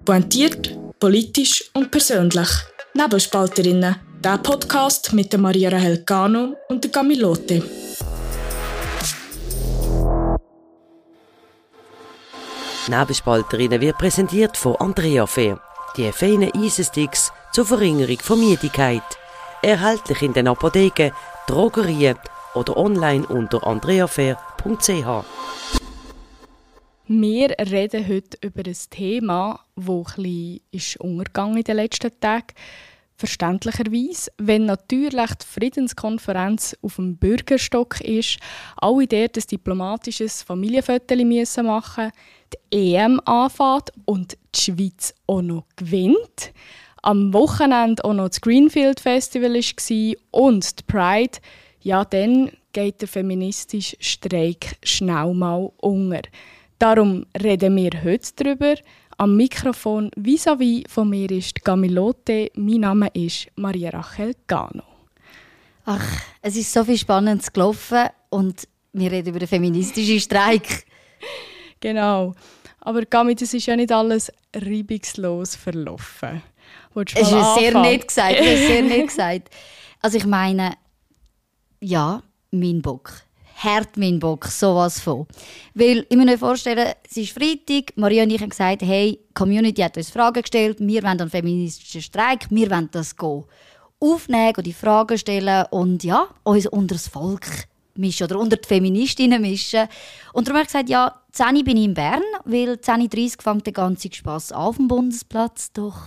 Pointiert, politisch und persönlich. Nebelspalterinnen, der Podcast mit der Maria Rahel Gano und der Camilote. Nebelspalterinnen wird präsentiert von Andrea Fair. Die feinen Eisensticks zur Verringerung von Müdigkeit. Erhältlich in den Apotheken, Drogerien oder online unter andreafair.ch. Wir reden heute über ein Thema, das ein bisschen untergegangen in den letzten Tagen. Verständlicherweise, wenn natürlich die Friedenskonferenz auf dem Bürgerstock ist, alle dort ein diplomatisches Familienfoto machen müssen, die EM anfängt und die Schweiz auch noch gewinnt. Am Wochenende auch noch das Greenfield Festival war und die Pride. Ja, dann geht der feministische Streik schnell mal unter. Darum reden wir heute darüber. Am Mikrofon vis-à-vis von mir ist Camilote. Mein Name ist Maria Rahel Gano. Ach, es ist so viel Spannendes gelaufen und wir reden über den feministischen Streik. Genau. Aber Cami, das ist ja nicht alles reibungslos verlaufen. Das ist sehr nett gesagt. Sehr nett gesagt. Also ich meine, ja, mein Bock. Hart mein Bock, sowas von. Weil, ich muss mir vorstellen, es ist Freitag, Maria und ich haben gesagt, hey, die Community hat uns Fragen gestellt, wir wollen einen feministischen Streik, wir wollen das aufnehmen und die Fragen stellen und ja, uns unter das Volk mischen oder unter die Feministinnen mischen. Und darum habe ich gesagt, ja, 10 Uhr bin ich in Bern, weil 10.30 Uhr fängt der ganze Spass auf dem Bundesplatz, doch...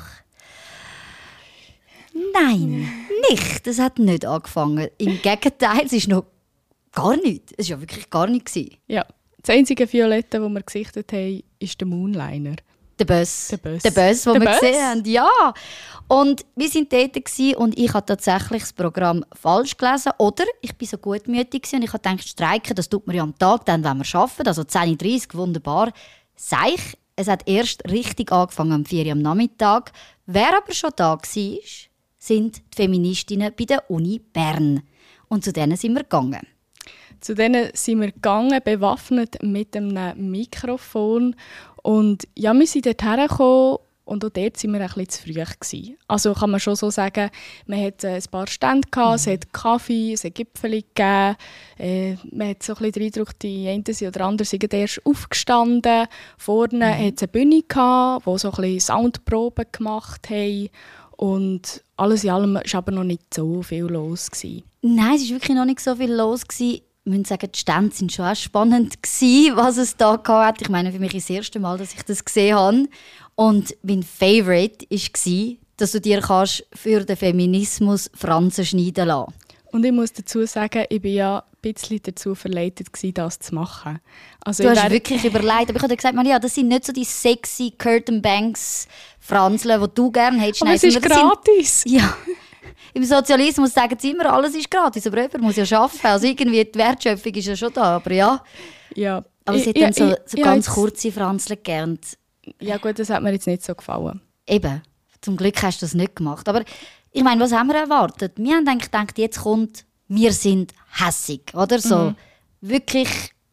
Nein, nicht. Das hat nicht angefangen. Im Gegenteil, es ist noch gar nichts. Es war ja wirklich gar nichts. Ja, das einzige Violette, das wir gesichtet haben, ist der Moonliner. Der Bus. Den wir gesehen haben, ja. Und wir waren dort und ich habe tatsächlich das Programm falsch gelesen. Oder ich war so gutmütig und ich habe gedacht, streiken, das tut man ja am Tag, dann, wenn wir arbeiten. Also 10.30 Uhr, wunderbar. Seich, es hat erst richtig angefangen am 4 Uhr am Nachmittag. Wer aber schon da war, sind die Feministinnen bei der Uni Bern. Und zu denen sind wir gegangen. Zu denen sind wir gegangen, bewaffnet mit einem Mikrofon. Und ja, wir sind dort hergekommen und auch dort waren wir ein bisschen zu früh gewesen. Also kann man schon so sagen, man hatte ein paar Stände, es hat Kaffee, es hat Gipfeli gegeben. Man hat so ein bisschen den Eindruck, die einen oder anderen sind erst aufgestanden. Vorne hat es eine Bühne gehabt, wo so ein bisschen Soundproben gemacht haben. Und alles in allem war aber noch nicht so viel los gewesen. Nein, es war wirklich noch nicht so viel los gewesen. Ich muss sagen, die Stände waren schon auch spannend gewesen, was es da gab. Ich meine, für mich ist das erste Mal, dass ich das gesehen habe. Und mein Favorite war, dass du dir für den Feminismus Franzen schneiden lassen. Und ich muss dazu sagen, ich war ja ein bisschen dazu verleitet, das zu machen. Also du hast wirklich überlegt. Aber ich habe gesagt, Maria, das sind nicht so die sexy Curtain Banks Franzeln, die du gerne hättest. Aber es ist gratis. Ja. Im Sozialismus sagen sie immer, alles ist gratis, aber jemand muss ja arbeiten. Also irgendwie die Wertschöpfung ist ja schon da, aber ja. Aber sie hat dann so ganz kurze Franzeln gegeben. Ja gut, das hat mir jetzt nicht so gefallen. Eben, zum Glück hast du das nicht gemacht. Aber ich meine, was haben wir erwartet? Wir haben gedacht, jetzt kommt, wir sind hässig, oder? So wirklich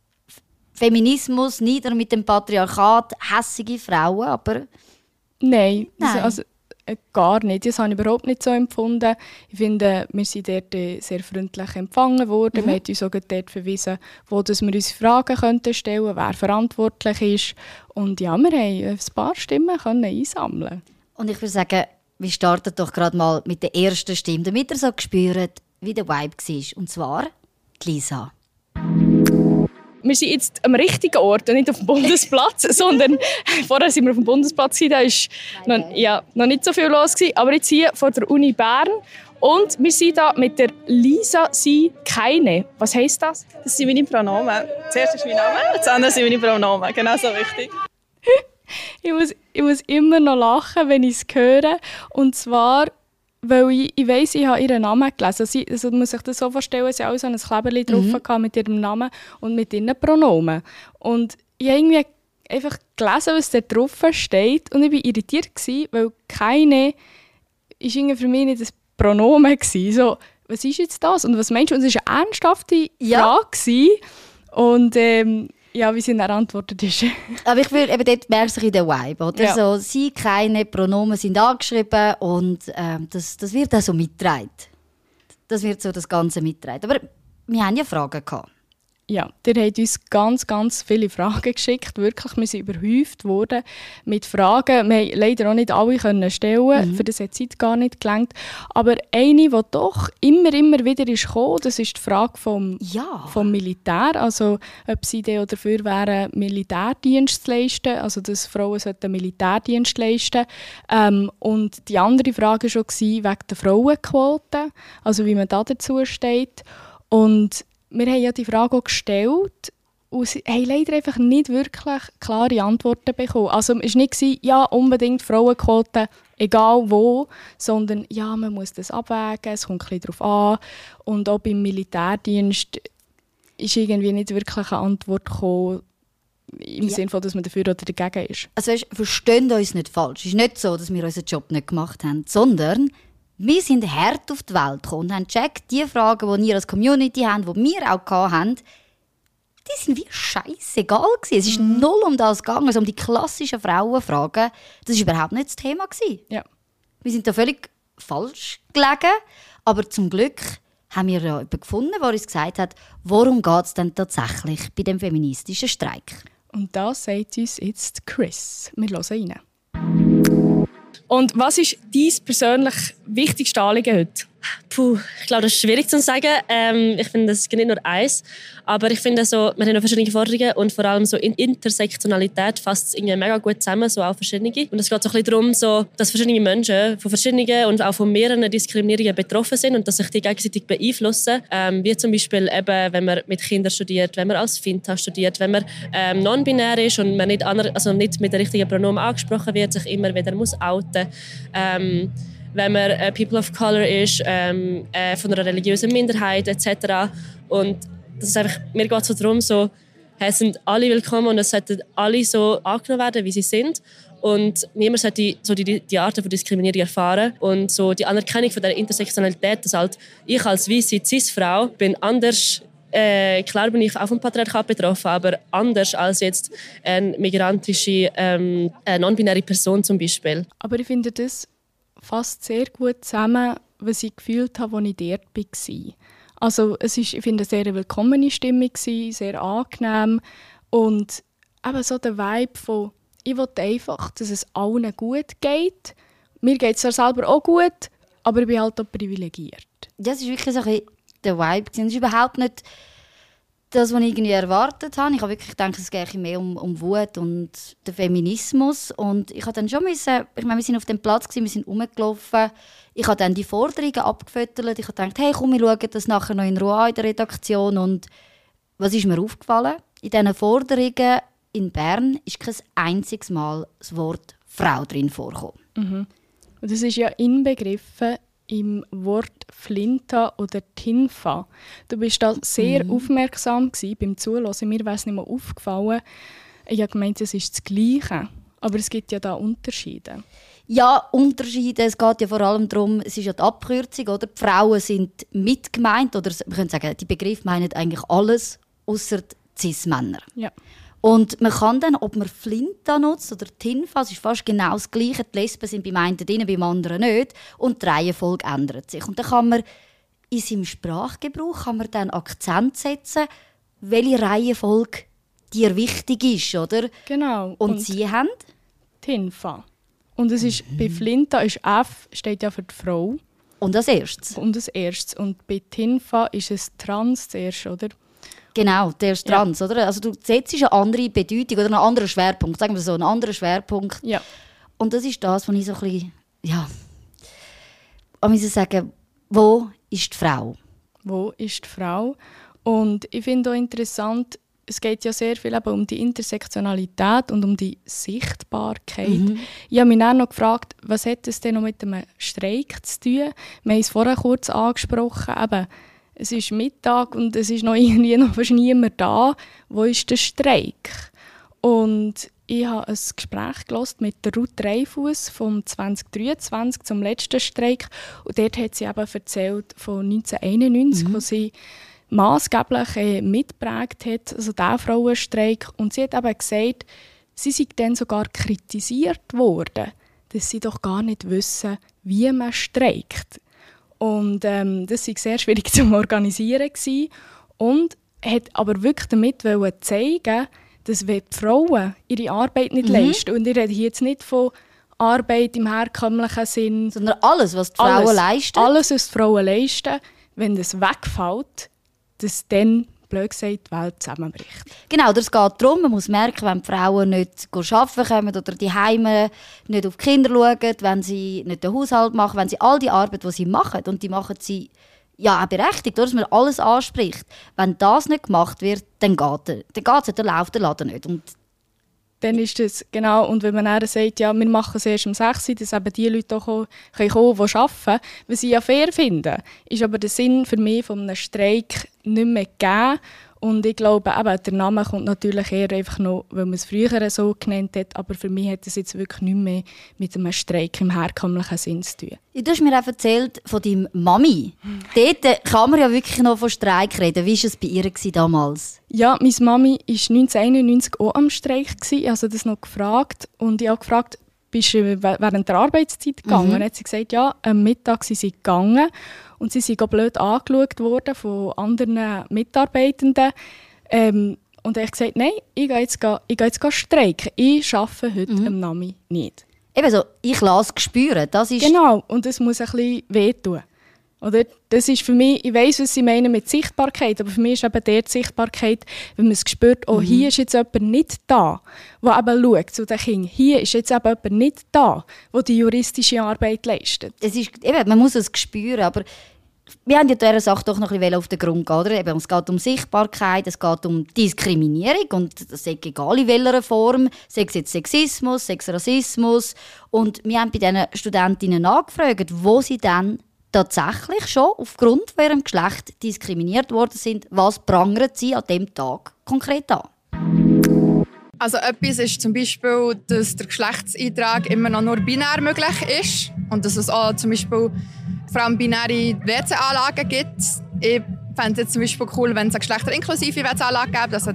Feminismus, nieder mit dem Patriarchat, hässige Frauen, aber... Nein. Also, gar nicht. Das habe ich überhaupt nicht so empfunden. Ich finde, wir sind dort sehr freundlich empfangen worden. Man hat uns auch dort verwiesen, wo wir uns Fragen stellen könnten, wer verantwortlich ist. Und ja, wir haben ein paar Stimmen einsammeln. Und ich würde sagen, wir starten doch gerade mal mit der ersten Stimme, damit ihr so spürt, wie der Vibe war. Und zwar die Lisa. Wir sind jetzt am richtigen Ort und nicht auf dem Bundesplatz, sondern vorher sind wir auf dem Bundesplatz, da war noch nicht so viel los, aber jetzt hier vor der Uni Bern. Und wir sind hier mit der Lisa, sie, keine. Was heisst das? Das sind meine Pronomen. Zuerst ist mein Name, das andere sind meine Pronomen. Genau so wichtig. Ich muss immer noch lachen, wenn ich es höre. Und zwar, weil ich weiss, ich habe ihren Namen gelesen. Also man muss sich das so vorstellen, sie haben auch so ein Kleberli drauf mit ihrem Namen und mit ihren Pronomen. Und ich habe irgendwie einfach gelesen, was da drauf steht. Und ich war irritiert, weil keine ist für mich nicht ein Pronomen war. So, was ist jetzt das? Und was meinst du? Und es war eine ernsthafte Frage. Und Ja, wie sie dann antwortet ist. Aber ich will, eben dort merkst du in der Vibe, oder? Ja. So, sie, keine Pronomen sind angeschrieben und das wird auch so mitgetragen. Das wird so das Ganze mitgetragen. Aber wir haben ja Fragen gehabt. Ja, ihr habt uns ganz, ganz viele Fragen geschickt. Wirklich, wir sind überhäuft worden mit Fragen. Wir haben leider auch nicht alle stellen. Für das hat die Zeit gar nicht gelangt. Aber eine, die doch immer wieder ist gekommen, das ist die Frage vom Militär. Also, ob sie dafür wären, Militärdienst zu leisten. Also, dass Frauen Militärdienst leisten sollten. Und die andere Frage war wegen der Frauenquote. Also, wie man da dazu steht. Und wir haben ja die Frage auch gestellt und haben leider einfach nicht wirklich klare Antworten bekommen. Also es war nicht, ja, unbedingt Frauenquote, egal wo, sondern ja, man muss das abwägen, es kommt ein bisschen darauf an. Und auch beim Militärdienst ist irgendwie nicht wirklich eine Antwort gekommen, im Sinne von, dass man dafür oder dagegen ist. Also weißt, verstehen uns nicht falsch. Es ist nicht so, dass wir unseren Job nicht gemacht haben, sondern wir sind hart auf die Welt gekommen und haben gecheckt, die Fragen, die ihr als Community habt, die wir auch hatten, die sind wie scheissegal gewesen. Es ist null um das gegangen, also um die klassischen Frauenfragen. Das war überhaupt nicht das Thema gewesen. Ja. Wir sind da völlig falsch gelegen, aber zum Glück haben wir ja jemanden gefunden, der uns gesagt hat, worum geht es denn tatsächlich bei dem feministischen Streik. Und das sagt uns jetzt Chris. Wir hören rein. Und was ist dein persönlich wichtigste Anliegen heute? Ich glaube, das ist schwierig zu sagen. Ich finde, es gibt nicht nur eins. Aber ich finde, so, wir haben noch verschiedene Forderungen und vor allem so Intersektionalität fasst es irgendwie mega gut zusammen, so auch verschiedene. Und es geht so ein bisschen darum, so, dass verschiedene Menschen von verschiedenen und auch von mehreren Diskriminierungen betroffen sind und dass sich die gegenseitig beeinflussen. Wie zum Beispiel eben, wenn man mit Kindern studiert, wenn man als Finta studiert, wenn man non-binär ist und man nicht mit den richtigen Pronomen angesprochen wird, sich immer wieder muss outen. Wenn man People of Color ist, von einer religiösen Minderheit etc. Und das ist einfach, mir geht es so darum, so, es sind alle willkommen und es sollten alle so angenommen werden, wie sie sind. Und niemand sollte so die Arten von Diskriminierung erfahren. Und so die Anerkennung von der Intersektionalität, dass halt ich als weisse Cis-Frau bin anders. Klar bin ich auch vom Patriarchat betroffen, aber anders als jetzt eine migrantische, non-binäre Person zum Beispiel. Aber ich finde das fasst sehr gut zusammen, was ich gefühlt habe, als ich dort war. Also ich finde es eine sehr willkommene Stimmung, sehr angenehm und eben so der Vibe von ich will einfach, dass es allen gut geht. Mir geht es ja selber auch gut, aber ich bin halt auch privilegiert. Das ist wirklich so ein der Vibe. Das ist überhaupt nicht das, was ich irgendwie erwartet habe. Ich habe wirklich gedacht, es geht mehr um Wut und den Feminismus. Und ich habe dann schon müssen, ich meine, wir sind auf dem Platz gewesen, wir sind rumgelaufen. Ich habe dann die Forderungen abgefüttert. Ich habe gedacht, hey, komm, wir schauen das nachher noch in Ruhe an in der Redaktion. Und was ist mir aufgefallen? In diesen Forderungen in Bern ist kein einziges Mal das Wort Frau drin vorgekommen. Mhm. Und das ist ja inbegriffen im Wort Flinta oder Tinfa. Du bist da sehr aufmerksam gewesen beim Zuhören. Mir wäre es nicht mehr aufgefallen. Ich habe gemeint, es ist das Gleiche. Aber es gibt ja da Unterschiede. Ja, Unterschiede. Es geht ja vor allem darum, es ist ja die Abkürzung, oder? Die Frauen sind mitgemeint, oder wir können sagen, die Begriffe meinen eigentlich alles, ausser Cis-Männer. Ja. Und man kann dann, ob man Flinta nutzt oder Tinfa, es ist fast genau das Gleiche. Die Lesben sind beim einen drin, beim anderen nicht. Und die Reihenfolge ändert sich. Und dann kann man in seinem Sprachgebrauch dann Akzent setzen, welche Reihenfolge dir wichtig ist, oder? Genau. Und Sie haben? Tinfa. Und es ist, bei Flinta ist F, steht ja für die Frau. Und als erstes? Und als erstes. Und bei Tinfa ist es Trans zuerst, oder? Genau, der ist trans, ja. Oder? Also du setzt eine andere Bedeutung oder einen anderen Schwerpunkt, sagen wir so, einen anderen Schwerpunkt. Ja. Und das ist das, was ich so ein bisschen, ich muss sagen, wo ist die Frau? Wo ist die Frau? Und ich finde auch interessant, es geht ja sehr viel eben um die Intersektionalität und um die Sichtbarkeit. Ich habe mich dann noch gefragt, was hat es denn noch mit einem Streik zu tun? Wir haben es vorher kurz angesprochen, eben, es ist Mittag und es ist noch irgendwie noch fast niemand da. Wo ist der Streik? Und ich habe ein Gespräch gehört mit der Ruth Dreifuss vom 2023 zum letzten Streik. Und dort hat sie eben erzählt von 1991, wo sie maßgeblich mitgeprägt hat, also der Frauenstreik. Und sie hat eben gesagt, sie sei dann sogar kritisiert worden, dass sie doch gar nicht wissen, wie man streikt. Und das war sehr schwierig zu organisieren gewesen. Und hat aber wirklich damit zeigen, dass wenn die Frauen ihre Arbeit nicht leisten, und ich rede hier jetzt nicht von Arbeit im herkömmlichen Sinn, sondern alles, was die Frauen leisten. Alles, was die Frauen leisten, wenn das wegfällt, dass dann, blöd gesagt, die Welt zusammenbricht. Genau, es geht darum, man muss merken, wenn die Frauen nicht arbeiten kommen oder die Heime nicht auf die Kinder schauen, wenn sie nicht den Haushalt machen, wenn sie all die Arbeit, die sie machen, und die machen sie ja auch berechtigt, dass man alles anspricht. Wenn das nicht gemacht wird, dann läuft der Laden nicht. Und dann ist das, genau, und wenn man dann sagt, ja, wir machen es erst um 6 Uhr, dass eben die Leute auch kommen, die arbeiten, was ich ja fair finde, ist aber der Sinn für mich von einem Streik nicht mehr gegeben. Und ich glaube, eben, der Name kommt natürlich eher einfach noch, weil man es früher so genannt hat, aber für mich hat es jetzt wirklich nicht mehr mit einem Streik im herkömmlichen Sinn zu tun. Du hast mir auch erzählt von deiner Mami. Dort kann man ja wirklich noch von Streik reden. Wie war es bei ihr damals? Ja, meine Mami war 1991 auch am Streik. Ich habe das noch gefragt. Und ich habe gefragt, bist du während der Arbeitszeit gegangen? Dann hat sie gesagt, ja, am Mittag sind sie gegangen. Und sie sind auch blöd angeschaut worden von anderen Mitarbeitenden. Und ich habe gesagt, nein, ich gehe jetzt streiken. Ich arbeite heute am Nami nicht. Eben so, ich lasse es spüren. Das ist genau, und das muss ein bisschen wehtun. Oder? Das ist für mich, ich weiss, was sie meinen mit Sichtbarkeit, aber für mich ist eben die Sichtbarkeit, wenn man es spürt, oh, hier ist jetzt jemand nicht da, der eben schaut zu den Kindern. Hier ist jetzt eben jemand nicht da, der die juristische Arbeit leistet. Es ist, eben, man muss es spüren, aber wir haben ja dieser Sache doch noch ein bisschen auf den Grund gehen, oder? Eben, es geht um Sichtbarkeit, es geht um Diskriminierung, und das ist egal in welcher Form, sei es jetzt Sexismus, sei es Rassismus. Und wir haben bei diesen Studentinnen angefragt, wo sie dann tatsächlich schon aufgrund von ihrem Geschlecht diskriminiert worden sind. Was prangern sie an diesem Tag konkret an? Also etwas ist zum Beispiel, dass der Geschlechtseintrag immer noch nur binär möglich ist und dass es auch zum Beispiel vor allem binäre WC-Anlagen gibt. Ich fände es jetzt zum Beispiel cool, wenn es eine geschlechterinklusive WC-Anlage gäbe, also eine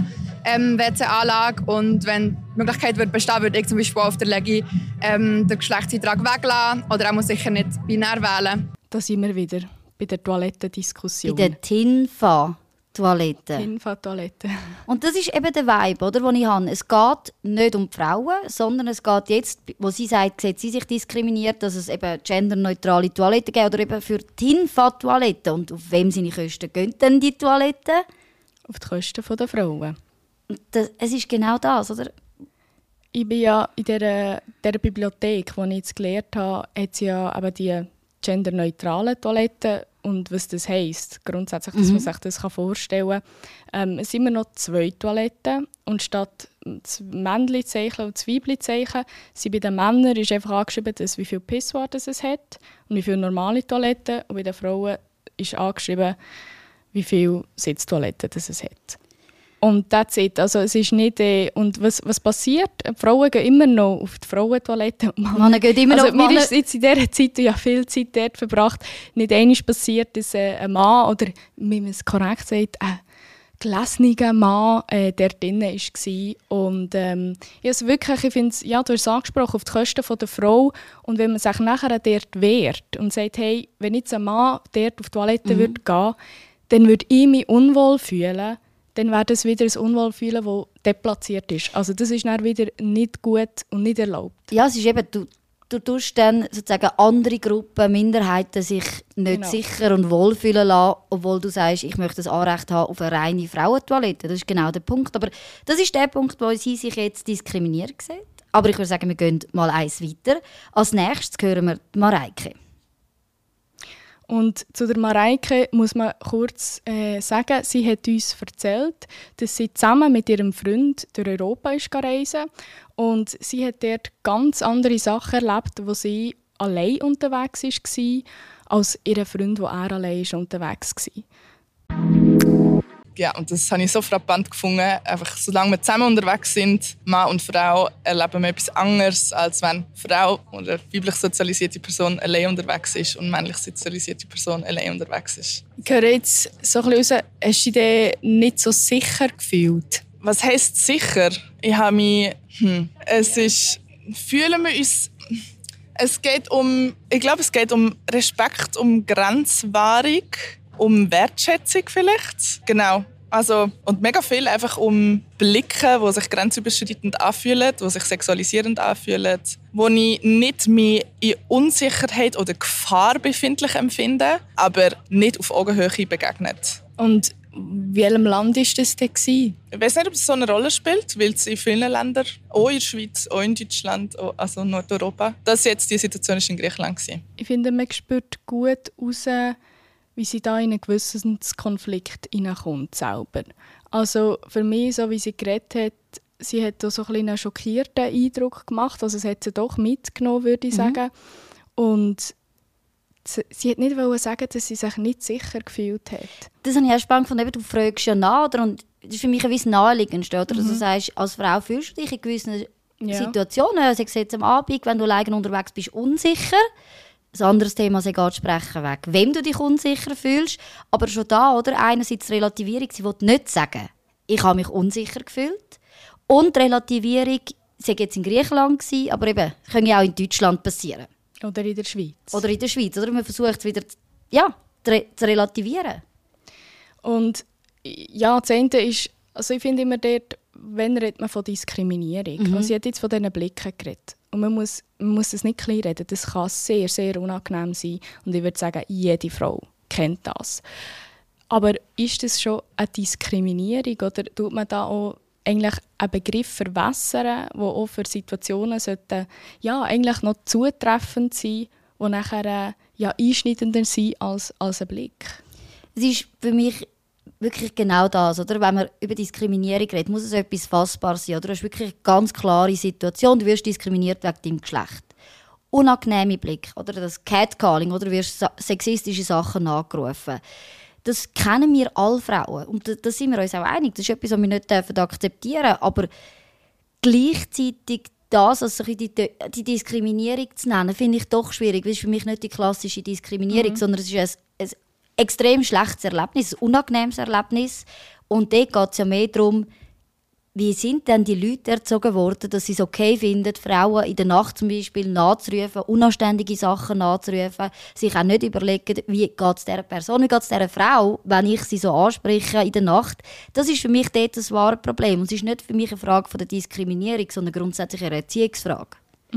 TINFA-WC-Anlage. Und wenn die Möglichkeit bestehen würde, ich zum Beispiel auf der Legi den Geschlechtseintrag weglassen oder auch sicher nicht binär wählen. Da sind wir wieder bei der Toilettendiskussion. Bei der TINFA-Toilette. TINFA-Toilette. Und das ist eben der Vibe, oder, den ich habe. Es geht nicht um die Frauen, sondern es geht jetzt, wo sie sagt, sieht sie sich diskriminiert, dass es eben genderneutrale Toiletten gibt oder eben für TINFA-Toiletten. Und auf wem seine Kosten gehen denn die Toiletten? Auf die Kosten der Frauen. Es ist genau das, oder? Ich bin ja in dieser Bibliothek, die ich jetzt gelernt habe, hat sie ja eben die genderneutralen Toiletten. Und was das heisst, grundsätzlich, dass man sich das vorstellen kann. Es sind immer noch 2 Toiletten. Und statt das Männchen-Zeichen und das Weibchen-Zeichen sind bei den Männern ist einfach angeschrieben, dass wie viele Pissoir es hat und wie viele normale Toiletten. Und bei den Frauen ist angeschrieben, wie viele Sitztoiletten es hat. Und that's it. Also es ist nicht, und was passiert? Die Frauen gehen immer noch auf die Frauentoilette. Männer gehen immer noch. Mir ist jetzt in dieser Zeit, ja viel Zeit dort verbracht, nicht einmal passiert, dass ein Mann, oder wie man es korrekt sagt, ein gelesener Mann dort drin war. Und ich finde, ja, du hast es angesprochen, auf die Kosten der Frau. Und wenn man sich nachher dort wehrt und sagt, hey, wenn jetzt ein Mann dort auf die Toilette würde gehen, dann würde ich mich unwohl fühlen, dann wäre das wieder ein Unwohlfühlen, das deplatziert ist. Also das ist dann wieder nicht gut und nicht erlaubt. Ja, es ist eben, du tust dann sozusagen andere Gruppen, Minderheiten sich nicht sicher und wohlfühlen lassen, obwohl du sagst, ich möchte das Anrecht haben auf eine reine Frauentoilette. Das ist genau der Punkt. Aber das ist der Punkt, wo sie sich jetzt diskriminiert sieht. Aber ich würde sagen, wir gehen mal eins weiter. Als nächstes hören wir die Mareike. Und zu der Mareike muss man kurz sagen, sie hat uns erzählt, dass sie zusammen mit ihrem Freund durch Europa reisen. Und sie hat dort ganz andere Sachen erlebt, wo sie allein unterwegs war, als ihr Freund, wo er allein unterwegs war. Ja, und das habe ich so frappant gefunden. Einfach, solange wir zusammen unterwegs sind, Mann und Frau, erleben wir etwas anderes, als wenn Frau oder weiblich sozialisierte Person allein unterwegs ist und männlich sozialisierte Person allein unterwegs ist. Ich höre jetzt so ein bisschen raus, hast du dich nicht so sicher gefühlt? Was heisst sicher? Ich habe mich... Fühlen wir uns... Ich glaube, es geht um Respekt, um Grenzwahrung, um Wertschätzung vielleicht. Genau. Also, und mega viel einfach um Blicke, die sich grenzüberschreitend anfühlen, die sich sexualisierend anfühlen, wo ich nicht mehr in Unsicherheit oder Gefahr befindlich empfinde, aber nicht auf Augenhöhe begegnet. Und in welchem Land war das denn? Ich weiß nicht, ob es so eine Rolle spielt, weil es in vielen Ländern, auch in der Schweiz, auch in Deutschland, also Nordeuropa, dass jetzt die Situation in Griechenland war. Ich finde, man spürt gut heraus, wie sie da in einen gewissen Konflikt hineinkommt selber. Also für mich, so wie sie geredet hat, sie hat so einen schockierten Eindruck gemacht. Also es hat sie doch mitgenommen, würde ich sagen. Und sie hat nicht sagen, dass sie sich nicht sicher gefühlt hat. Das habe ich auch spannend gefunden. Du fragst ja nach, oder? Und das ist für mich ein bisschen naheliegend. Oder? Also du sagst, als Frau fühlst du dich in gewissen Situationen, sei es jetzt am Abend, wenn du alleine unterwegs bist, unsicher. Ein anderes Thema ist gerade sprechen weg, wem du dich unsicher fühlst. Aber schon da, oder? Einerseits die Relativierung, sie will nicht sagen, ich habe mich unsicher gefühlt. Und die Relativierung, sie war jetzt in Griechenland gewesen, aber eben, das kann ja auch in Deutschland passieren. Oder in der Schweiz. Oder in der Schweiz. Oder? Man versucht es wieder zu relativieren. Und ja, das eine ist, also ich finde immer dort, wenn redet man von Diskriminierung. Also sie hat jetzt von diesen Blicken geredet. Und man muss es nicht kleinreden. Das kann sehr, sehr unangenehm sein. Und ich würde sagen, jede Frau kennt das. Aber ist das schon eine Diskriminierung? Oder tut man da auch eigentlich einen Begriff verwässern, der auch für Situationen sollten, eigentlich noch zutreffend sein, die nachher einschneidender sind als ein Blick? Es ist für mich wirklich genau das, oder? Wenn man über Diskriminierung redet, muss es etwas Fassbares sein. Oder? Du hast wirklich eine ganz klare Situation, du wirst diskriminiert wegen deinem Geschlecht. Unangenehme Blick, oder das Catcalling, oder du wirst sexistische Sachen angerufen. Das kennen wir alle Frauen und da sind wir uns auch einig. Das ist etwas, was wir nicht akzeptieren dürfen. Aber gleichzeitig das als die Diskriminierung zu nennen, finde ich doch schwierig. Das ist für mich nicht die klassische Diskriminierung, sondern es ist ein extrem schlechtes Erlebnis, ein unangenehmes Erlebnis. Und dort geht es ja mehr darum, wie sind denn die Leute erzogen worden, dass sie es okay finden, Frauen in der Nacht zum Beispiel nachzurufen, unanständige Sachen nachzurufen, sich auch nicht überlegen, wie geht es dieser Person, wie geht es dieser Frau, wenn ich sie so anspreche in der Nacht. Das ist für mich dort das wahre Problem. Und es ist nicht für mich eine Frage von der Diskriminierung, sondern grundsätzlich eine Erziehungsfrage.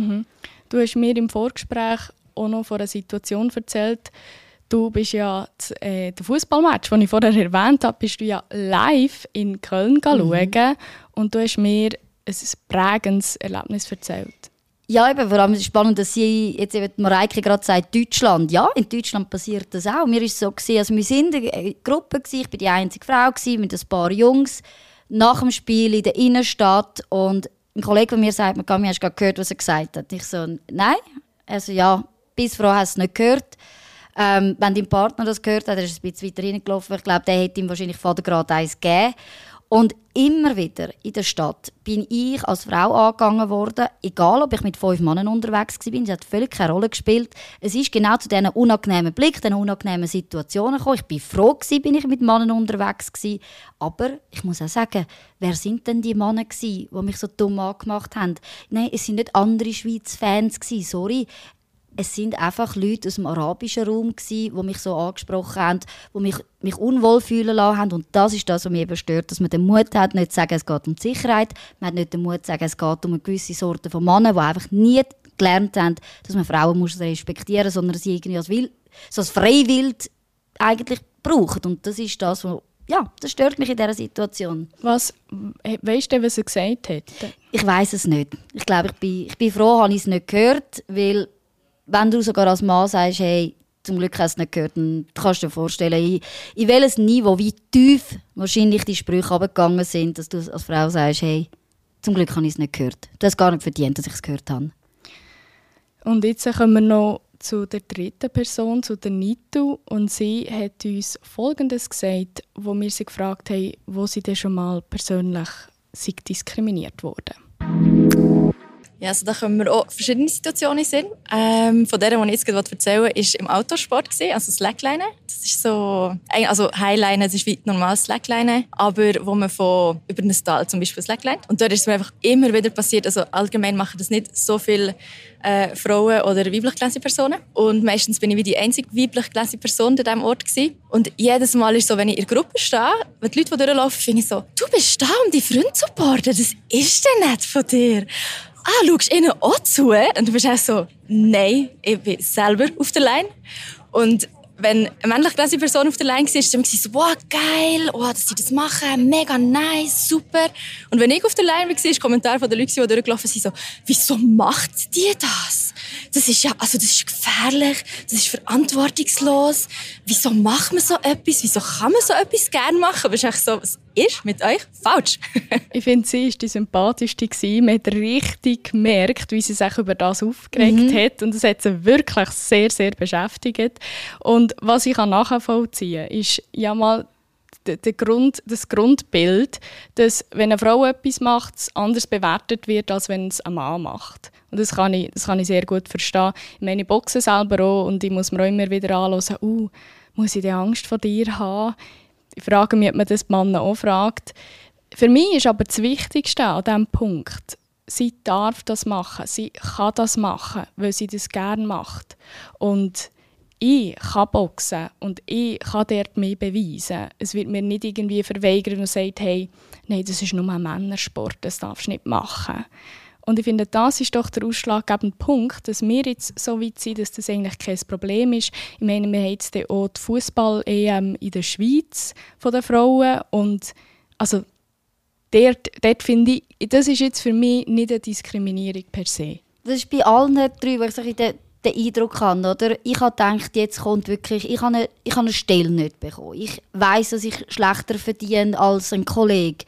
Du hast mir im Vorgespräch auch noch von einer Situation erzählt. Du bist ja den Fußballmatch, den ich vorher erwähnt habe, bist du ja live in Köln schauen. Und du hast mir ein prägendes Erlebnis erzählt. Ja, eben, vor allem ist es spannend, dass sie jetzt eben Mareike gerade sagt, Deutschland. Ja, in Deutschland passiert das auch. Mir war es so, also wir waren in einer Gruppe, ich war die einzige Frau mit ein paar Jungs, nach dem Spiel in der Innenstadt. Und ein Kollege von mir sagt mir, hast du gerade gehört, was er gesagt hat? Ich so, nein. Also ja, bis Frau hast du es nicht gehört. Wenn dein Partner das gehört hat, er ist ein bisschen weiter reingelaufen. Ich glaube, der hätte ihm wahrscheinlich Vatergrad 1 gegeben. Und immer wieder in der Stadt bin ich als Frau angegangen worden, egal ob ich mit 5 Männern unterwegs war. Das hat völlig keine Rolle gespielt. Es ist genau zu diesen unangenehmen Blicken, diesen unangenehmen Situationen gekommen. Ich war froh, bin ich mit Männern unterwegs war. Aber ich muss auch sagen, wer sind denn die Männer, die mich so dumm angemacht haben? Nein, es sind nicht andere Schweiz-Fans, sorry. Es sind einfach Leute aus dem arabischen Raum, die mich so angesprochen haben, die mich unwohl fühlen lassen haben. Und das ist das, was mich eben stört, dass man den Mut hat, nicht zu sagen, es geht um die Sicherheit. Man hat nicht den Mut zu sagen, es geht um eine gewisse Sorte von Männern, die einfach nie gelernt haben, dass man Frauen muss respektieren muss, sondern sie irgendwie als Freiwild eigentlich braucht. Und das ist das, was das stört mich in dieser Situation. Weißt du, was er gesagt hat? Ich weiss es nicht. Ich glaube, ich bin froh, habe ich es nicht gehört, weil wenn du sogar als Mann sagst, hey, zum Glück hast du es nicht gehört, dann kannst du dir vorstellen, in welches Niveau, wie tief wahrscheinlich die Sprüche runtergegangen sind, dass du als Frau sagst, hey, zum Glück habe ich es nicht gehört. Du hast gar nicht verdient, dass ich es gehört habe. Und jetzt kommen wir noch zu der dritten Person, zu der Nitu. Und sie hat uns Folgendes gesagt, wo wir sie gefragt haben, wo sie denn schon mal persönlich diskriminiert wurde. Ja, also da können wir auch verschiedene Situationen sehen. Von der, die ich jetzt gerade erzählen will, war im Autosport, also Slackline. Das ist so, also Highline, das ist wie normal Slackline, aber wo man von über ein Tal zum Beispiel Slackline. Und dort ist es mir einfach immer wieder passiert, also allgemein machen das nicht so viele Frauen oder weiblich gelesene Personen. Und meistens bin ich wie die einzige weiblich gelesene Person an diesem Ort gewesen. Und jedes Mal ist es so, wenn ich in der Gruppe stehe, wenn die Leute, die durchlaufen, finde ich so, du bist da, um die Freunde zu supporten, das ist denn nicht von dir. Schaust ihnen auch zu? Und du bist auch so, nein, ich bin selber auf der Line. Und wenn eine männlich gelesene Person auf der Line war, dann war sie so, wow, geil, dass sie das machen, mega nice, super. Und wenn ich auf der Line war, war Kommentar von den Leuten, die durchgelaufen sind, so, wieso macht die das? Das ist das ist gefährlich, das ist verantwortungslos. Wieso macht man so etwas? Wieso kann man so etwas gerne machen? Aber es ist echt so, was ist mit euch falsch? Ich finde, sie war die sympathischste. Man hat richtig gemerkt, wie sie sich über das aufgeregt hat. Und das hat sie wirklich sehr, sehr beschäftigt. Und was ich nachvollziehen kann, ist ja mal das Grundbild, dass wenn eine Frau etwas macht, es anders bewertet wird, als wenn es ein Mann macht. Und das kann ich sehr gut verstehen. Ich meine, ich boxe selber auch und ich muss mir auch immer wieder anhören, muss ich denn Angst vor dir haben? Ich frage mich, ob man das die Männer auch fragt. Für mich ist aber das Wichtigste an diesem Punkt, sie darf das machen, sie kann das machen, weil sie das gerne macht. Und ich kann boxen und ich kann dort mehr beweisen. Es wird mir nicht irgendwie verweigern und sagen, hey, nein, das ist nur ein Männersport, das darfst du nicht machen. Und ich finde, das ist doch der ausschlaggebende Punkt, dass wir jetzt so weit sind, dass das eigentlich kein Problem ist. Ich meine, wir haben jetzt auch die Fußball-EM in der Schweiz von den Frauen. Und also, dort finde ich, das ist jetzt für mich nicht eine Diskriminierung per se. Das ist bei allen drei, weil ich den Eindruck habe, oder? Ich habe gedacht, jetzt kommt wirklich, ich habe eine Stelle nicht bekommen. Ich weiss, dass ich schlechter verdiene als ein Kollege.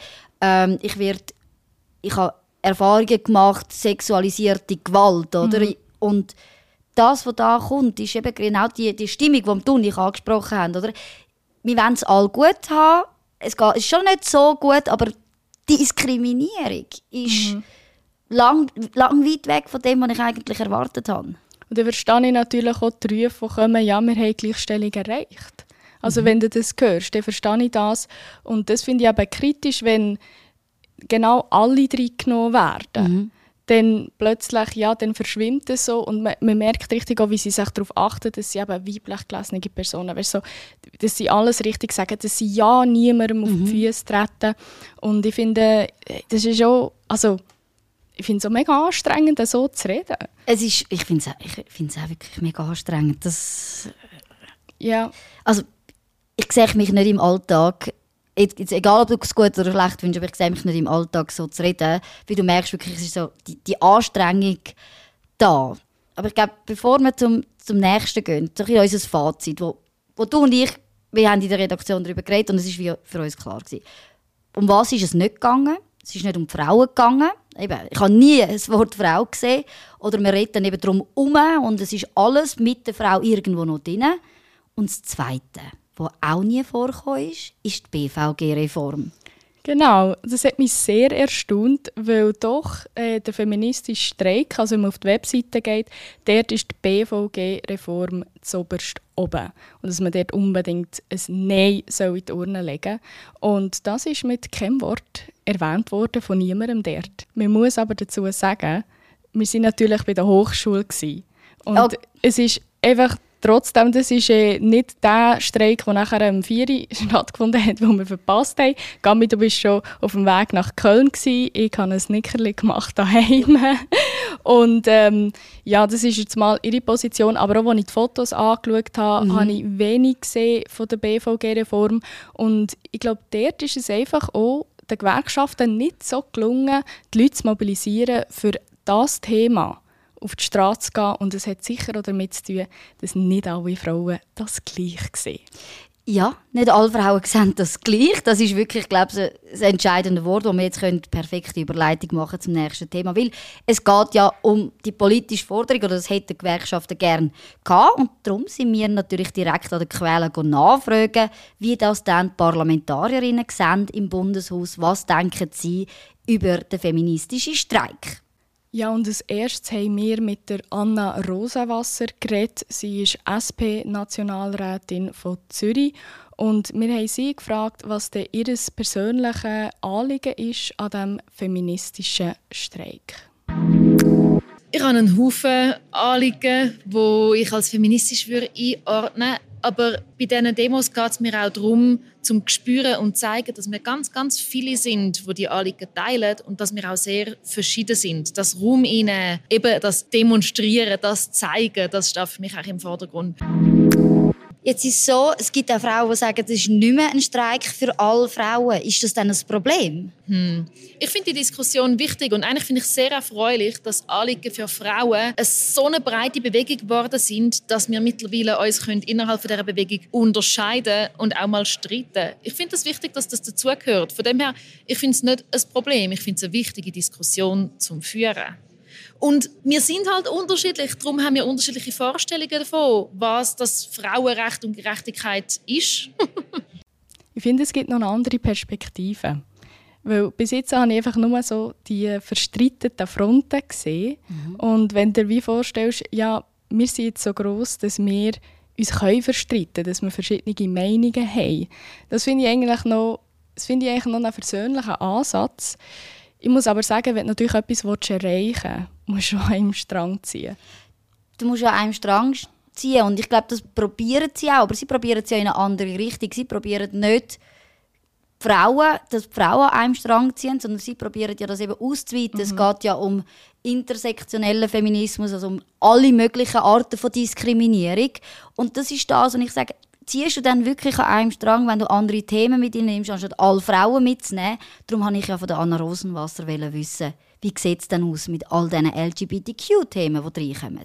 Ich habe Erfahrungen gemacht, sexualisierte Gewalt, oder? Und das, was da kommt, ist eben genau die Stimmung, die du und ich angesprochen haben, oder? Wir wollen es alle gut haben. Es ist schon nicht so gut, aber Diskriminierung ist lang weit weg von dem, was ich eigentlich erwartet habe. Und dann verstehe ich natürlich auch die Rufe, die kommen, ja, wir haben Gleichstellung erreicht. Also wenn du das hörst, dann verstehe ich das. Und das finde ich eben kritisch, wenn genau alle reingenommen werden. Dann plötzlich, ja, dann verschwimmt es so und man merkt richtig auch, wie sie sich darauf achten, dass sie eben weiblich gelesene Personen, weißt, so, dass sie alles richtig sagen, dass sie ja niemandem auf die Füße treten. Und ich finde, das ist auch, also ich finde es auch mega anstrengend, so zu reden. Ich finde es auch wirklich mega anstrengend. Ja. Also, ich sehe mich nicht im Alltag, jetzt, egal ob du es gut oder schlecht findest, aber ich sehe mich nicht im Alltag so zu reden, weil du merkst wirklich, es ist so die Anstrengung da. Aber ich glaube, bevor wir zum Nächsten gehen, so ein unser Fazit, wo du und ich, wir haben in der Redaktion darüber geredet und es war für uns klar gewesen. Um was ist es nicht gegangen? Es ist nicht um die Frauen gegangen. Eben, ich habe nie ein Wort Frau gesehen. Oder wir reden eben darum und es ist alles mit der Frau irgendwo noch drin. Und das Zweite, was auch nie vorgekommen ist die BVG-Reform. Genau, das hat mich sehr erstaunt, weil doch der feministische Streik, also wenn man auf die Webseite geht, dort ist die BVG-Reform zuoberst oben. Und dass man dort unbedingt ein Nein soll in die Urne legen soll. Und das ist mit keinem Wort erwähnt worden von niemandem dort. Man muss aber dazu sagen, wir waren natürlich bei der Hochschule gewesen. Und es ist einfach trotzdem, das ist nicht der Streik, der nachher am 4 Uhr stattgefunden hat, den wir verpasst haben. Gami, du warst schon auf dem Weg nach Köln gewesen. Ich habe ein Nickerli gemacht daheim. Und ja, das ist jetzt mal ihre Position. Aber auch, als ich die Fotos angeschaut habe, habe ich wenig gesehen von der BVG-Reform. Und ich glaube, dort ist es einfach auch den Gewerkschaften nicht so gelungen, die Leute zu mobilisieren, für das Thema auf die Straße zu gehen. Und es hat sicher auch damit zu tun, dass nicht alle Frauen das gleich sehen. Ja, nicht alle Frauen sehen das gleich. Das ist wirklich, glaube ich, das entscheidende Wort, wo wir jetzt perfekte Überleitung machen zum nächsten Thema. Weil es geht ja um die politische Forderung, oder das hätten die Gewerkschaften gerne gehabt. Und darum sind wir natürlich direkt an der Quelle nachfragen, wie das dann die Parlamentarierinnen sehen im Bundeshaus. Was denken sie über den feministischen Streik? Ja, und als erstes haben wir mit der Anna Rosenwasser geredet. Sie ist SP-Nationalrätin von Zürich. Und wir haben sie gefragt, was denn ihr persönliches Anliegen ist an diesem feministischen Streik. Ich habe einen Haufen Anliegen, die ich als feministisch einordnen würde. Aber bei diesen Demos geht es mir auch darum, zum spüren und zeigen, dass wir ganz, ganz viele sind, die die Anliegen teilen und dass wir auch sehr verschieden sind. Das Raum ihnen, eben das Demonstrieren, das Zeigen, das steht für mich auch im Vordergrund. Jetzt ist es so, es gibt auch Frauen, die sagen, das ist nicht mehr ein Streik für alle Frauen. Ist das dann ein Problem? Ich finde die Diskussion wichtig und eigentlich finde ich sehr erfreulich, dass Anliegen für Frauen so eine breite Bewegung geworden sind, dass wir mittlerweile uns innerhalb dieser Bewegung unterscheiden und auch mal streiten. Ich finde es wichtig, dass das dazugehört. Von dem her, ich finde es nicht ein Problem. Ich finde es eine wichtige Diskussion zum Führen. Und wir sind halt unterschiedlich, darum haben wir unterschiedliche Vorstellungen davon, was das Frauenrecht und Gerechtigkeit ist. Ich finde, es gibt noch eine andere Perspektive. Weil bis jetzt habe ich einfach nur so die verstreiteten Fronten gesehen. Und wenn du dir wie vorstellst, ja, wir sind jetzt so gross, dass wir uns verstreiten können, dass wir verschiedene Meinungen haben. Das finde ich eigentlich noch einen versöhnlichen Ansatz. Ich muss aber sagen, wenn du natürlich etwas erreichen willst, musst du an einem Strang ziehen. Du musst an einem Strang ziehen und ich glaube, das probieren sie auch, aber sie probieren es ja in eine andere Richtung. Sie probieren nicht dass die Frauen an einem Strang ziehen, sondern sie probieren ja das eben auszuweiten. Es geht ja um intersektionellen Feminismus, also um alle möglichen Arten von Diskriminierung. Und das ist das, und ich sage, ziehst du dann wirklich an einem Strang, wenn du andere Themen mit nimmst, anstatt alle Frauen mitzunehmen? Darum wollte ich ja von der Anna Rosenwasser wissen, wie sieht es denn aus mit all diesen LGBTQ-Themen, die reinkommen?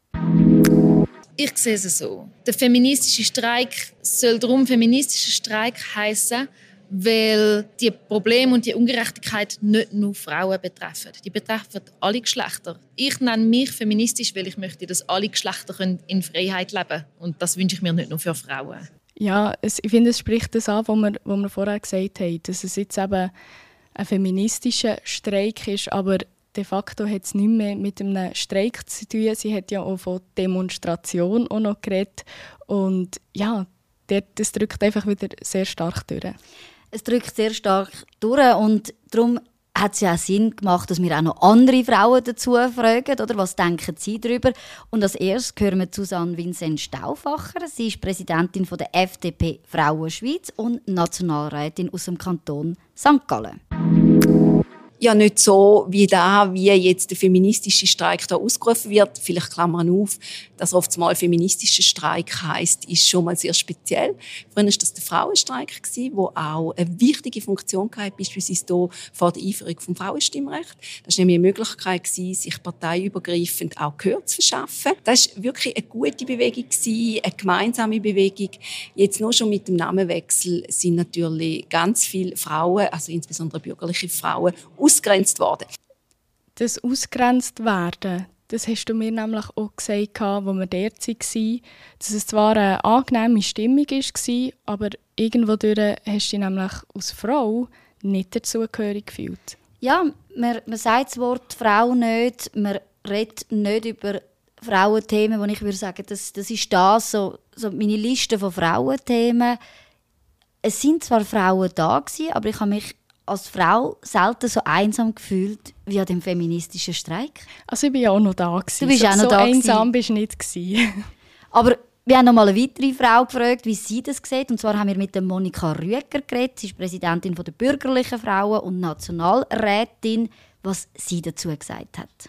Ich sehe es so. Der feministische Streik soll darum feministischer Streik heissen, weil die Probleme und die Ungerechtigkeit nicht nur Frauen betreffen. Die betreffen alle Geschlechter. Ich nenne mich feministisch, weil ich möchte, dass alle Geschlechter in Freiheit leben können. Und das wünsche ich mir nicht nur für Frauen. Ja, ich finde, es spricht das an, was wir vorher gesagt haben, dass es jetzt eben ein feministischer Streik ist, aber de facto hat es nichts mehr mit einem Streik zu tun. Sie hat ja auch von Demonstration auch noch geredet. Und ja, das drückt einfach wieder sehr stark durch. Es drückt sehr stark durch und darum hat es ja auch Sinn gemacht, dass wir auch noch andere Frauen dazu fragen, oder? Was denken sie darüber? Und als erstes hören wir Susanne Vincent Stauffacher. Sie ist Präsidentin der FDP Frauen Schweiz und Nationalrätin aus dem Kanton St. Gallen. Ja, nicht so wie jetzt der feministische Streik da ausgerufen wird. Vielleicht Klammern auf, dass oftmals feministischer Streik heisst, ist schon mal sehr speziell. Früher war das der Frauenstreik, der auch eine wichtige Funktion hatte, beispielsweise hier vor der Einführung des Frauenstimmrechts. Das war nämlich eine Möglichkeit, sich parteiübergreifend auch Gehör zu verschaffen. Das war wirklich eine gute Bewegung, eine gemeinsame Bewegung. Jetzt nur schon mit dem Namenwechsel sind natürlich ganz viele Frauen, also insbesondere bürgerliche Frauen, ausgegrenzt worden. Das ausgegrenzt werden, das hast du mir nämlich auch gesagt, als wir dort waren, dass es zwar eine angenehme Stimmung war, aber irgendwo durch hast du dich nämlich als Frau nicht dazugehörig gefühlt. Ja, man sagt das Wort Frau nicht, man redet nicht über Frauenthemen, wo ich würde sagen, das ist das, so meine Liste von Frauenthemen. Es sind zwar Frauen da gewesen, aber ich habe mich als Frau selten so einsam gefühlt wie an dem feministischen Streik. Also ich war ja auch noch da. Du bist auch noch da. So einsam bist du nicht. Aber wir haben noch mal eine weitere Frau gefragt, wie sie das sieht. Und zwar haben wir mit der Monika Rüeger geredet. Sie ist Präsidentin der bürgerlichen Frauen und Nationalrätin, was sie dazu gesagt hat.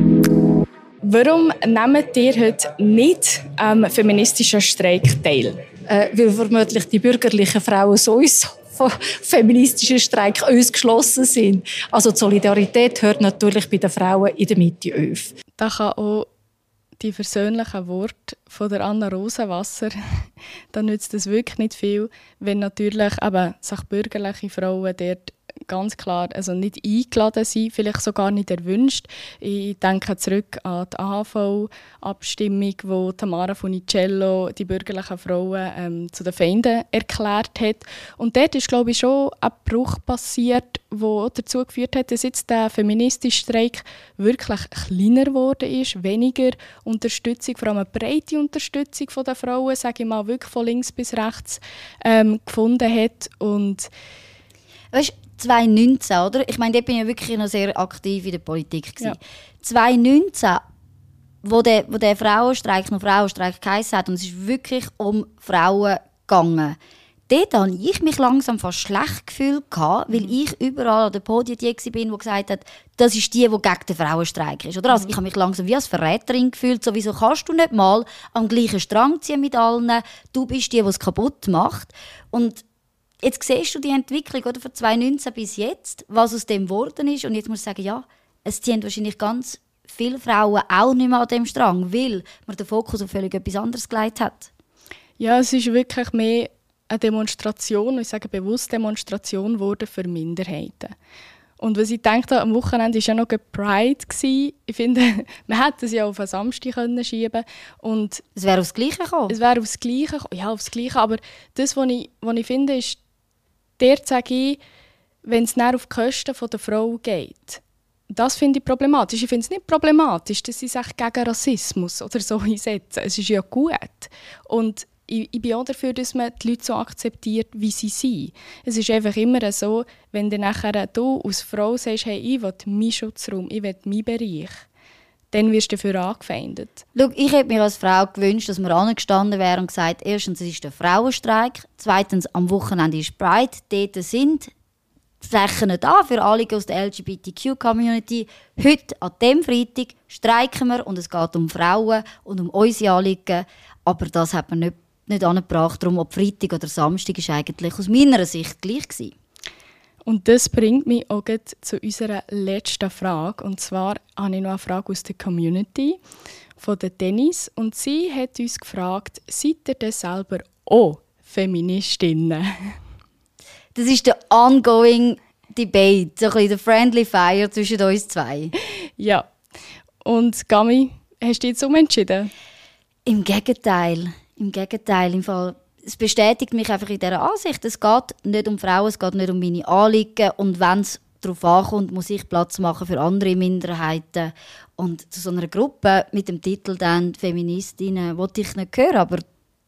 Warum nehmt ihr heute nicht am feministischen Streik teil? Weil vermutlich die bürgerlichen Frauen sowieso von feministischen Streik uns geschlossen sind. Also die Solidarität hört natürlich bei den Frauen in der Mitte auf. Da kann auch die versöhnlichen Worte von der Anna Rosenwasser, dann nützt es wirklich nicht viel, wenn natürlich eben sich bürgerliche Frauen dort ganz klar also nicht eingeladen sind, vielleicht sogar nicht erwünscht. Ich denke zurück an die AHV-Abstimmung, wo Tamara Funicello die bürgerlichen Frauen zu den Feinden erklärt hat. Und dort ist, glaube ich, schon ein Bruch passiert, der dazu geführt hat, dass jetzt der feministische Streik wirklich kleiner geworden ist, weniger Unterstützung, vor allem eine breite Unterstützung von den Frauen, sage ich mal, wirklich von links bis rechts gefunden hat. Und weißt, 2019, oder? Ich meine, dort bin ich ja wirklich noch sehr aktiv in der Politik gewesen. Ja. 2019, wo der Frauenstreik noch Frauenstreik geheissen hat und es ist wirklich um Frauen gegangen, dort habe ich mich langsam fast schlecht gefühlt, weil ich überall an der Podien die war, die gesagt hat, das ist die gegen den Frauenstreik ist. Oder? Also ich habe mich langsam wie als Verräterin gefühlt. So, wieso kannst du nicht mal am gleichen Strang ziehen mit allen? Du bist die es kaputt macht. Und jetzt siehst du die Entwicklung oder, von 2019 bis jetzt, was aus dem geworden ist. Und jetzt muss ich sagen, ja, es ziehen wahrscheinlich ganz viele Frauen auch nicht mehr an dem Strang, weil man den Fokus auf völlig etwas anderes gelegt hat. Ja, es ist wirklich mehr eine Demonstration, ich sage bewusst Demonstration wurde für Minderheiten. Und was ich denke, am Wochenende war ja noch Pride. Ich finde, man hätte es ja auf einen Samstag schieben können. Es wäre aufs Gleiche gekommen. Es wäre aufs Gleiche, ja, aufs Gleiche. Aber das, was ich finde, ist, dort sage ich, wenn es näher auf die Kosten der Frau geht, das finde ich problematisch. Ich finde es nicht problematisch, dass sie sich gegen Rassismus oder so einsetzen. Es ist ja gut. Und ich bin auch dafür, dass man die Leute so akzeptiert, wie sie sind. Es ist einfach immer so, wenn du nachher du als Frau sagst, hey, ich will meinen Schutzraum, ich will meinen Bereich, dann wirst du dafür angefeindet. Schau, ich hätte mir als Frau gewünscht, dass wir angestanden wären und gesagt, erstens, es ist der Frauenstreik, zweitens, am Wochenende ist Pride, dort sind Flächen da für alle aus der LGBTQ-Community. Heute, an diesem Freitag, streiken wir und es geht um Frauen und um unsere Anliegen. Aber das hat man nicht angebracht. Darum, ob Freitag oder Samstag, war eigentlich aus meiner Sicht gleich gewesen. Und das bringt mich auch zu unserer letzten Frage. Und zwar habe ich noch eine Frage aus der Community von der Dennis. Und sie hat uns gefragt, seid ihr denn selber auch Feministinnen? Das ist der ongoing Debate, so ein bisschen der friendly fire zwischen uns zwei. Ja. Und Gami, hast du dich jetzt umentschieden? Im Gegenteil. Im Fall, es bestätigt mich einfach in dieser Ansicht. Es geht nicht um Frauen, es geht nicht um meine Anliegen. Und wenn es darauf ankommt, muss ich Platz machen für andere Minderheiten. Und zu so einer Gruppe mit dem Titel dann «Feministinnen» wollte ich nicht hören. Aber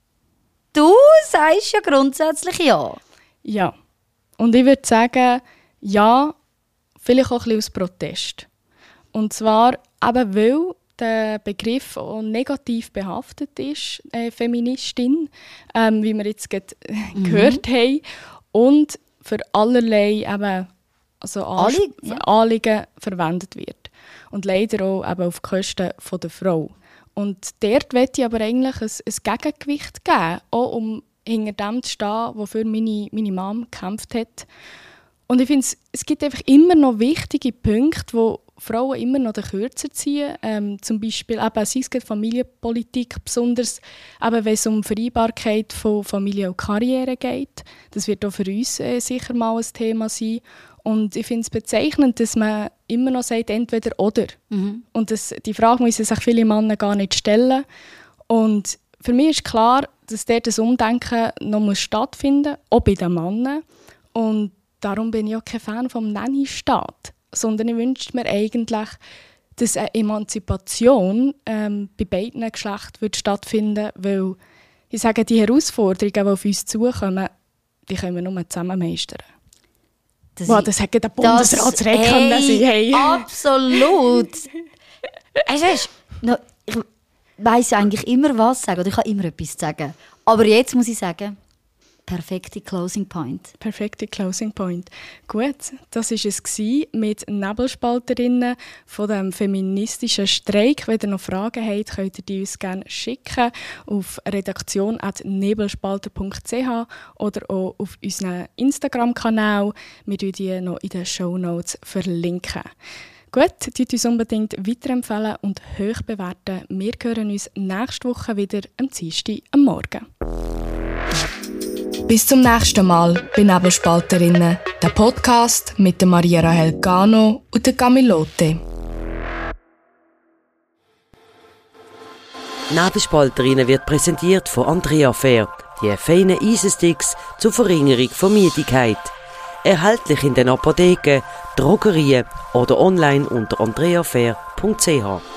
du sagst ja grundsätzlich ja. Ja. Und ich würde sagen, ja, vielleicht auch ein bisschen aus Protest. Und zwar eben, weil der Begriff auch negativ behaftet ist, Feministin, wie wir jetzt gerade gehört haben. Und für allerlei eben, also Anliegen verwendet wird. Und leider auch eben auf Kosten der Frau. Und dort möchte ich aber eigentlich ein Gegengewicht geben, auch hinter dem zu stehen, wofür meine Mom gekämpft hat. Und ich finde, es gibt einfach immer noch wichtige Punkte, wo Frauen immer noch den Kürzer ziehen. Zum Beispiel eben, sei es Familienpolitik, besonders eben, wenn es um Vereinbarkeit von Familie und Karriere geht. Das wird auch für uns sicher mal ein Thema sein. Und ich finde es bezeichnend, dass man immer noch sagt, entweder oder. Und die Frage müssen sich viele Männer gar nicht stellen. Und für mich ist klar, dass dort das Umdenken noch stattfinden muss, auch bei den Männern. Und darum bin ich auch kein Fan vom Nanny-Staat. Sondern ich wünsche mir eigentlich, dass eine Emanzipation bei beiden Geschlechtern stattfinden würde. Weil ich sage, die Herausforderungen, die auf uns zukommen, die können wir nur zusammen meistern. Das hätte der Bundesratsrede können sein. Hey. Absolut! Ich weiss eigentlich immer was sagen, oder ich kann immer etwas sagen. Aber jetzt muss ich sagen, perfekte Closing Point. Perfekte Closing Point. Gut, das war es mit Nebelspalterinnen von dem feministischen Streik. Wenn ihr noch Fragen habt, könnt ihr die uns gerne schicken auf redaktion@nebelspalter.ch oder auch auf unseren Instagram-Kanal. Wir verlinken die noch in den Shownotes verlinken. Gut, tut uns unbedingt weiterempfehlen und hoch bewerten. Wir hören uns nächste Woche wieder am Dienstag am Morgen. Bis zum nächsten Mal bei Nebelspalterinnen, der Podcast mit der Maria Rahel Gano und der Camilote. Nebelspalterinnen wird präsentiert von Andrea Fair, die feinen Eisensticks zur Verringerung von Müdigkeit. Erhältlich in den Apotheken, Drogerien oder online unter andreafair.ch.